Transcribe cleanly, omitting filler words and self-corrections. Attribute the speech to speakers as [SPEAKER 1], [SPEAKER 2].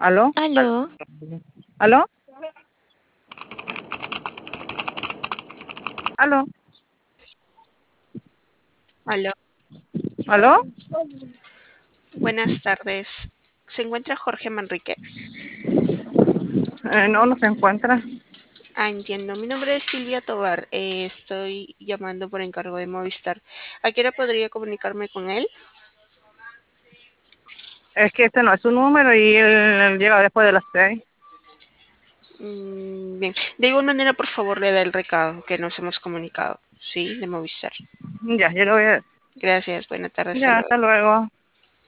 [SPEAKER 1] ¿Aló?
[SPEAKER 2] Aló,
[SPEAKER 1] ¿Aló? ¿Aló?
[SPEAKER 3] Aló,
[SPEAKER 1] ¿Aló?
[SPEAKER 3] buenas tardes. ¿Se encuentra Jorge Manrique?
[SPEAKER 1] No, no se encuentra.
[SPEAKER 3] Entiendo. Mi nombre es Silvia Tobar. Estoy llamando por encargo de Movistar. ¿A qué hora podría comunicarme con él?
[SPEAKER 1] Es que este no es su número y él llega después de las 6.
[SPEAKER 3] Bien. De igual manera, por favor, le da el recado que nos hemos comunicado. Sí, de Movistar.
[SPEAKER 1] Ya, yo lo voy a...
[SPEAKER 3] Gracias. Buena tarde. Hasta
[SPEAKER 1] Ya,
[SPEAKER 3] luego.
[SPEAKER 1] hasta luego.